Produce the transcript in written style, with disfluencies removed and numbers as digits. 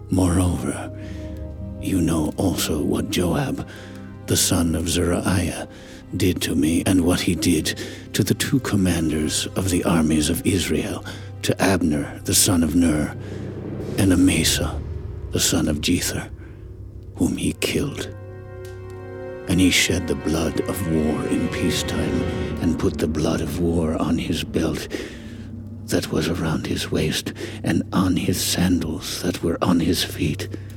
Moreover, you know also what Joab, the son of Zeruiah, did to me, and what he did to the two commanders of the armies of Israel, to Abner the son of Ner, and Amasa the son of Jether, whom he killed. And he shed the blood of war in peacetime, and put the blood of war on his belt that was around his waist, and on his sandals that were on his feet.